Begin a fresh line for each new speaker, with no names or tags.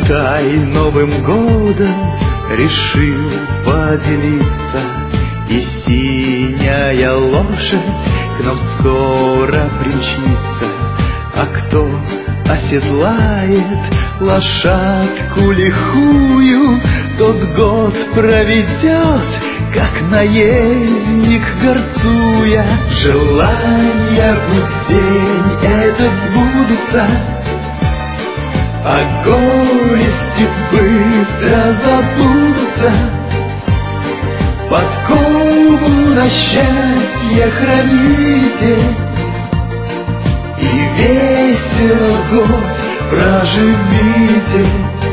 Пускай Новым годом решил поделиться, и синяя лошадь к нам скоро примчится. А кто оседлает лошадку лихую, тот год проведет, как наездник горцуя. Желания пусть день этот сбудутся, а горести быстро забудутся. Подкову на счастье храните, и весело год проживите.